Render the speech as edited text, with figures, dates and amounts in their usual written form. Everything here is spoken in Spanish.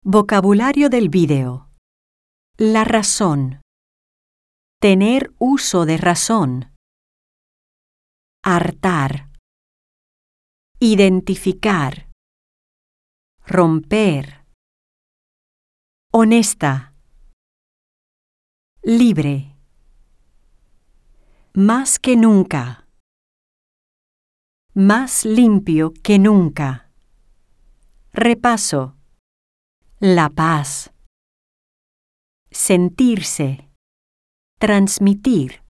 Vocabulario del vídeo. La razón. Tener uso de razón. Hartar. Identificar. Romper. Honesta. Libre. Más que nunca. Más limpio que nunca. Repaso. La paz. Sentirse. Transmitir.